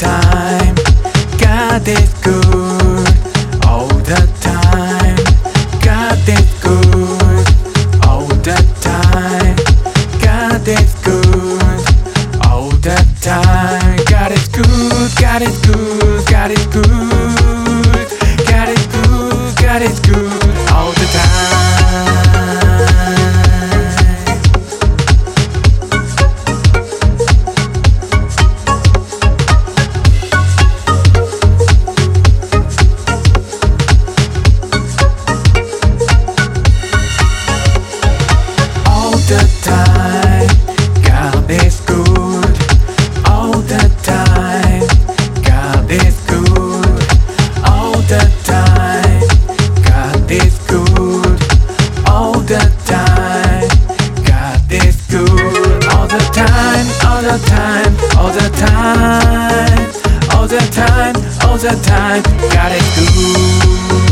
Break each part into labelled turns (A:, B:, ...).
A: time. God is good all the time. God is good all the time. God is good all the time. God is good, God is good, God is good. God is good, God is good all the time. The time, God is good. All the time, God is good. All the time, God is good. All the time, God is good. All the time, all the time, all the time, all the time, all the time, God is good.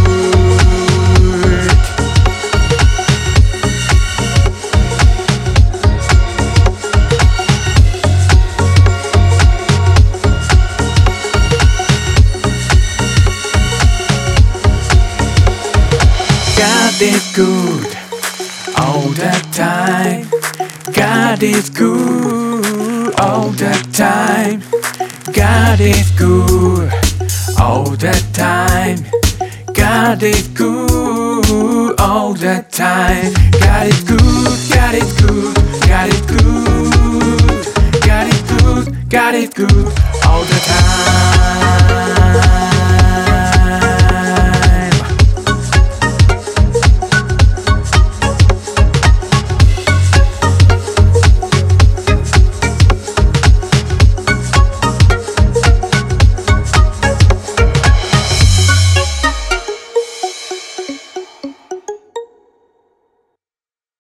A: God is good all the time. God is good all the time. God is good all the time. God is good all the time. God is good.